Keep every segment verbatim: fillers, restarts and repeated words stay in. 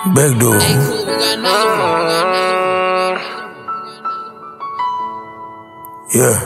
Big dude. Hey, cool, we got another one. We got another one. Yeah.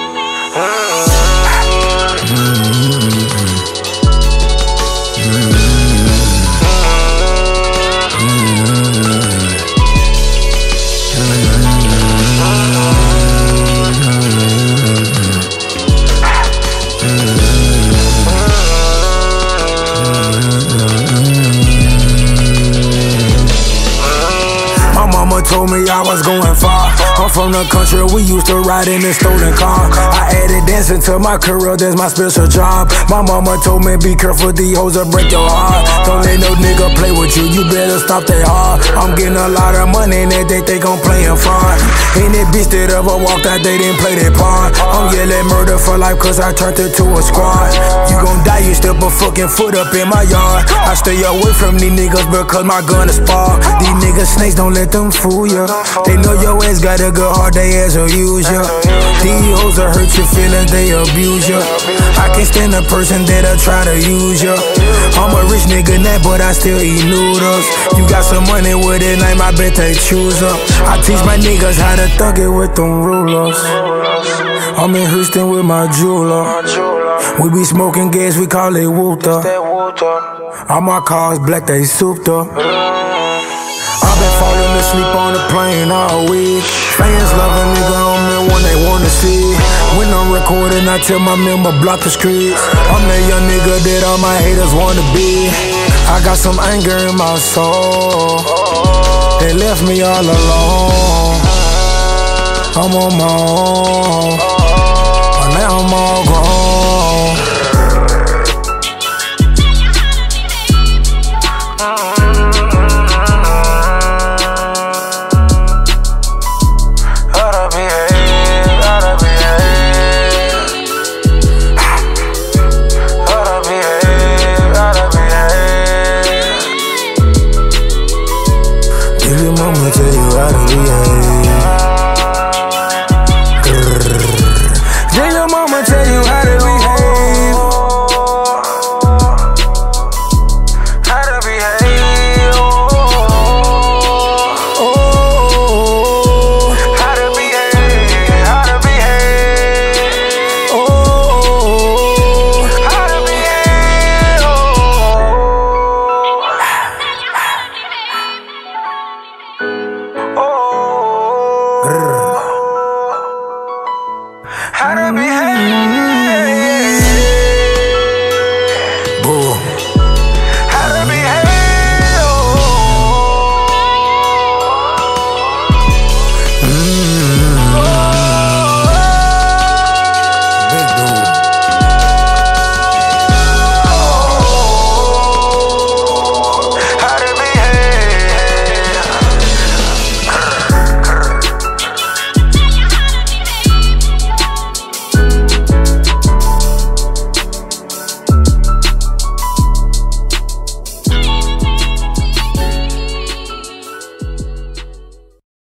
Mama told me I was going far. I'm from the country, we used to ride in a stolen car. I added dancing to my career, that's my special job. My mama told me be careful, these hoes will break your heart. Don't let no nigga play with you, you better stop that hard. I'm getting a lot of money and they think I'm playing fraud. Any bitch that ever walked out, they didn't play that part. I'm yelling murder for life cause I turned it to a squad. You gon' die, you step a fucking foot up in my yard. I stay away from these niggas because my gun is spark. These niggas snakes, don't let them fool ya. They know your ass got a good heart, they ass will use ya. These hoes will hurt your feelings, they abuse ya. I can't stand a person that'll try to use ya. I'm a rich nigga now, but I still eat noodles. You got some money with it, name, I bet they choose up. I teach my niggas how to thug it with them rulers. I'm in Houston with my jeweler. We be smoking gas, we call it water. All my cars black, they souped up. I've been falling asleep on the plane all week. Fans love a nigga on me when they wanna see. When I'm recording, I tell my member block the streets. I'm that young nigga that all my haters wanna be. I got some anger in my soul. They left me all alone. I'm on my own, but now I'm all grown.